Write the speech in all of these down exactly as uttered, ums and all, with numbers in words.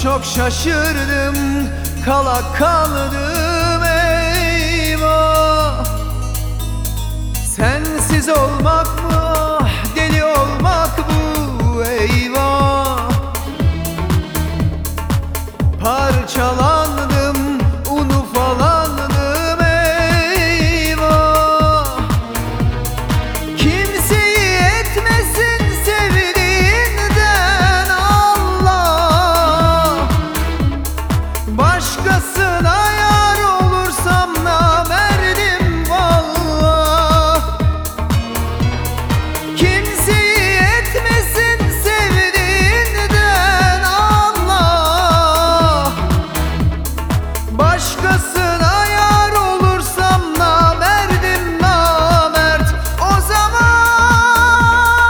çok şaşırdım, kala kaldım eyvah. Sensiz olmak mı, deli olmak bu eyvah. Parçalandım, unu falandım eyvah. Kimseyi etmesin sevdiğinden Allah. Başkasına yar olursam namerdim vallah. Kimseyi etmesin sevdiğinden Allah. Başkasına yar olursam namerdim namert. O zaman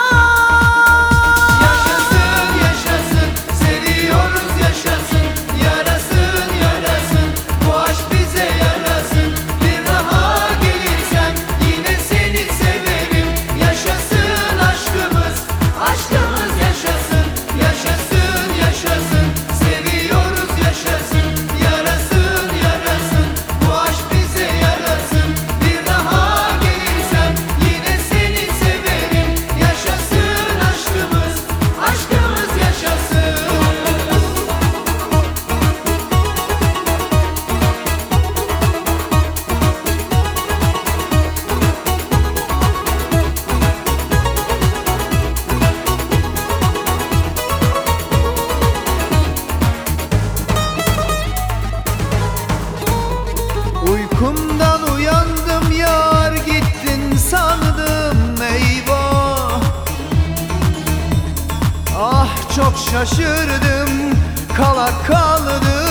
yaşasın yaşasın, seviyoruz yaşasın. Yarasın yarasın, bu aşk bize yarasın. Bir daha gelirsen yine seni severim. Yaşasın aşkımız, aşkımız yaşasın. Yaşasın yaşasın, seviyoruz yaşasın. Yarasın yarasın, bu aşk bize yarasın. Bir daha gelirsen yine seni severim. Yaşasın aşkımız, aşkımız yaşasın. Uykumdan uyandım, yar gittin sandım eyvah. Ah çok şaşırdım, kala kaldım